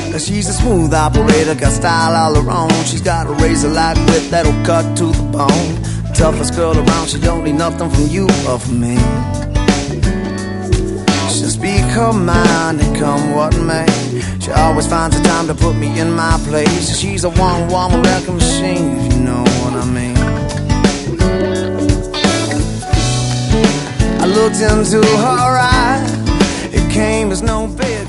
She's a smooth operator, got style all her own. She's got a razor-like wit that'll cut to the bone. Toughest girl around, she don't need nothing from you or from me. She'll speak her mind and come what may. She always finds the time to put me in my place. She's a one-woman wrecking machine, if you know what I mean. I looked into her eyes, it came as no bid.